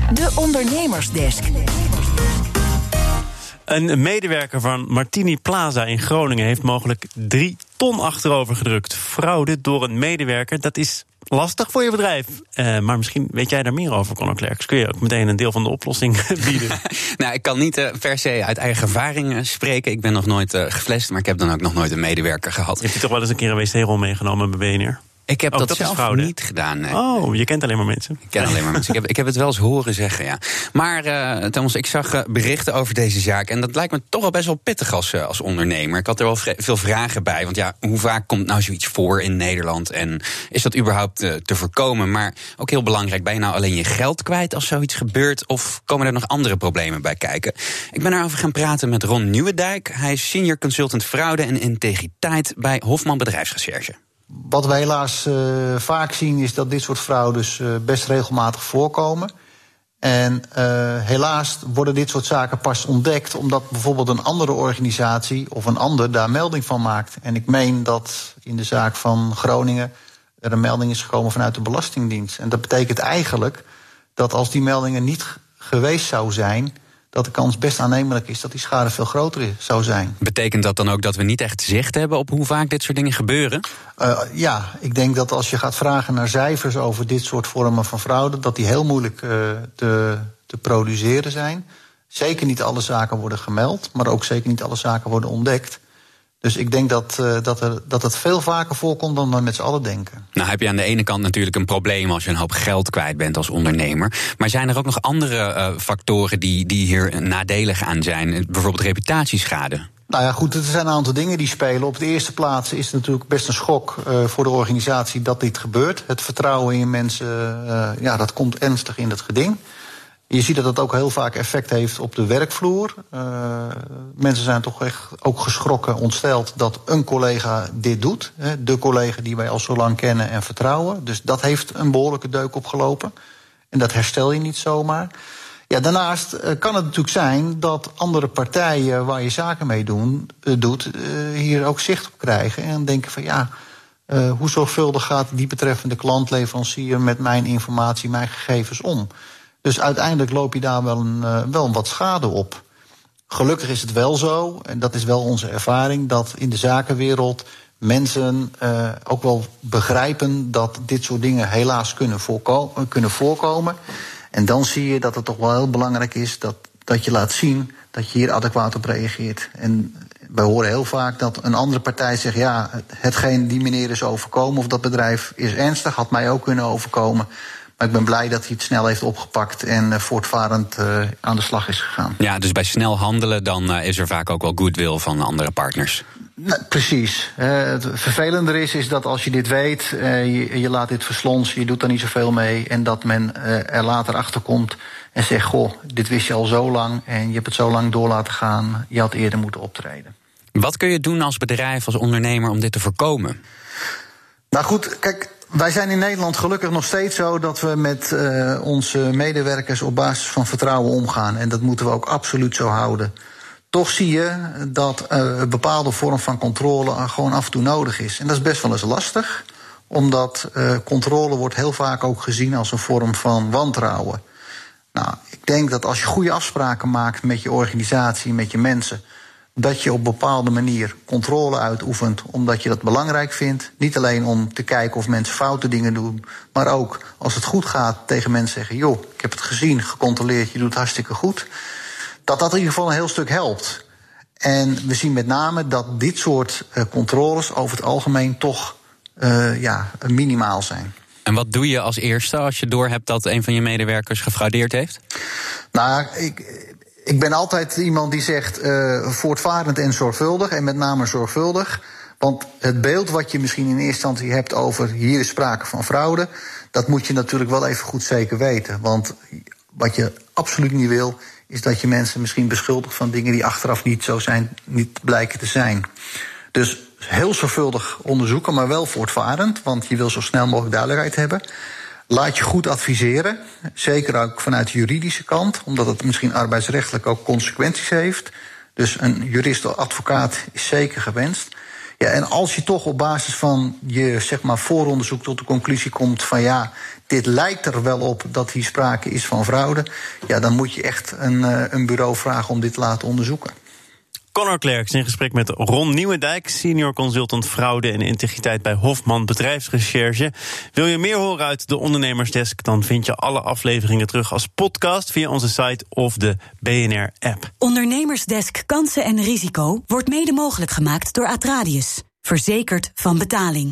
De Ondernemersdesk. Een medewerker van Martini Plaza in Groningen heeft mogelijk 3 ton achterover gedrukt. Fraude door een medewerker, dat is lastig voor je bedrijf. Maar misschien weet jij daar meer over, Conor Klerks. Kun je ook meteen een deel van de oplossing bieden? Nou, ik kan niet per se uit eigen ervaring spreken. Ik ben nog nooit geflasht, maar ik heb dan ook nog nooit een medewerker gehad. Heeft u toch wel eens een keer een wc-rol meegenomen bij BNR? Ik heb dat is zelf fraude. Niet gedaan. Nee. Oh, je kent alleen maar mensen. Ik ken alleen maar mensen. Ik heb het wel eens horen zeggen, ja. Maar Thomas, ik zag berichten over deze zaak. En dat lijkt me toch wel best wel pittig als ondernemer. Ik had er wel veel vragen bij. Want ja, hoe vaak komt nou zoiets voor in Nederland? En is dat überhaupt te voorkomen? Maar ook heel belangrijk, ben je nou alleen je geld kwijt als zoiets gebeurt? Of komen er nog andere problemen bij kijken? Ik ben erover gaan praten met Ron Nieuwendijk. Hij is senior consultant fraude en integriteit bij Hofman Bedrijfsrecherche. Wat we helaas vaak zien is dat dit soort fraudes best regelmatig voorkomen. En helaas worden dit soort zaken pas ontdekt omdat bijvoorbeeld een andere organisatie of een ander daar melding van maakt. En ik meen dat in de zaak van Groningen er een melding is gekomen vanuit de Belastingdienst. En dat betekent eigenlijk dat als die meldingen niet geweest zou zijn, dat de kans best aannemelijk is dat die schade veel groter zou zijn. Betekent dat dan ook dat we niet echt zicht hebben op hoe vaak dit soort dingen gebeuren? Ja, ik denk dat als je gaat vragen naar cijfers over dit soort vormen van fraude, dat die heel moeilijk te produceren zijn. Zeker niet alle zaken worden gemeld, maar ook zeker niet alle zaken worden ontdekt. Dus ik denk dat het veel vaker voorkomt dan we met z'n allen denken. Nou heb je aan de ene kant natuurlijk een probleem als je een hoop geld kwijt bent als ondernemer. Maar zijn er ook nog andere factoren die hier nadelig aan zijn? Bijvoorbeeld reputatieschade? Nou ja, goed, er zijn een aantal dingen die spelen. Op de eerste plaats is het natuurlijk best een schok voor de organisatie dat dit gebeurt. Het vertrouwen in mensen, dat komt ernstig in het geding. Je ziet dat het ook heel vaak effect heeft op de werkvloer. Mensen zijn toch echt ook geschrokken, ontsteld dat een collega dit doet. De collega die wij al zo lang kennen en vertrouwen. Dus dat heeft een behoorlijke deuk opgelopen. En dat herstel je niet zomaar. Ja, daarnaast kan het natuurlijk zijn dat andere partijen waar je zaken mee doet, hier ook zicht op krijgen. En denken van ja, hoe zorgvuldig gaat die betreffende klantleverancier met mijn informatie, mijn gegevens om? Dus uiteindelijk loop je daar wel wat schade op. Gelukkig is het wel zo, en dat is wel onze ervaring, dat in de zakenwereld mensen ook wel begrijpen dat dit soort dingen helaas kunnen voorkomen. En dan zie je dat het toch wel heel belangrijk is dat je laat zien dat je hier adequaat op reageert. En wij horen heel vaak dat een andere partij zegt, ja, hetgeen die meneer is overkomen of dat bedrijf is ernstig, had mij ook kunnen overkomen. Maar ik ben blij dat hij het snel heeft opgepakt en voortvarend aan de slag is gegaan. Ja, dus bij snel handelen dan is er vaak ook wel goodwill van andere partners. Nou, precies. Het vervelender is dat als je dit weet, je laat dit verslonsen, je doet er niet zoveel mee, en dat men er later achter komt en zegt, goh, dit wist je al zo lang en je hebt het zo lang door laten gaan, je had eerder moeten optreden. Wat kun je doen als bedrijf, als ondernemer om dit te voorkomen? Nou goed, kijk, wij zijn in Nederland gelukkig nog steeds zo dat we met onze medewerkers op basis van vertrouwen omgaan. En dat moeten we ook absoluut zo houden. Toch zie je dat een bepaalde vorm van controle gewoon af en toe nodig is. En dat is best wel eens lastig, omdat controle wordt heel vaak ook gezien als een vorm van wantrouwen. Nou, ik denk dat als je goede afspraken maakt met je organisatie, met je mensen, dat je op een bepaalde manier controle uitoefent omdat je dat belangrijk vindt. Niet alleen om te kijken of mensen foute dingen doen, maar ook als het goed gaat tegen mensen zeggen, joh, ik heb het gezien, gecontroleerd, je doet het hartstikke goed. Dat in ieder geval een heel stuk helpt. En we zien met name dat dit soort controles over het algemeen toch minimaal zijn. En wat doe je als eerste als je doorhebt dat een van je medewerkers gefraudeerd heeft? Nou, ik ben altijd iemand die zegt voortvarend en zorgvuldig, en met name zorgvuldig. Want het beeld wat je misschien in eerste instantie hebt over hier is sprake van fraude, dat moet je natuurlijk wel even goed zeker weten. Want wat je absoluut niet wil, is dat je mensen misschien beschuldigt van dingen die achteraf niet blijken te zijn. Dus heel zorgvuldig onderzoeken, maar wel voortvarend, want je wil zo snel mogelijk duidelijkheid hebben. Laat je goed adviseren, zeker ook vanuit de juridische kant, omdat het misschien arbeidsrechtelijk ook consequenties heeft. Dus een jurist of advocaat is zeker gewenst. Ja, en als je toch op basis van je vooronderzoek tot de conclusie komt van dit lijkt er wel op dat hier sprake is van fraude, dan moet je echt een bureau vragen om dit te laten onderzoeken. Conor Clerks in gesprek met Ron Nieuwendijk, senior consultant fraude en integriteit bij Hofman Bedrijfsrecherche. Wil je meer horen uit de Ondernemersdesk, dan vind je alle afleveringen terug als podcast via onze site of de BNR-app. Ondernemersdesk Kansen en Risico wordt mede mogelijk gemaakt door Atradius. Verzekerd van betaling.